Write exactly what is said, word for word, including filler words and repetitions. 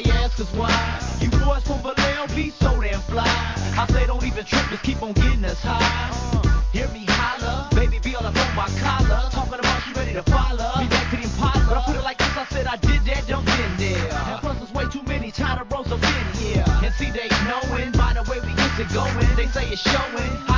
they ask us why. You boys from Vallejo be so damn fly. I say don't even trip, just keep on getting us high. Hear me holler, baby be all up on my collar. Talking about you ready to follow me back to the Impala. But I put it like this, I said I did that, don't been there. And plus there's way too many tired of roads up in here. And see they knowing by the way we get to going, they say it's showing.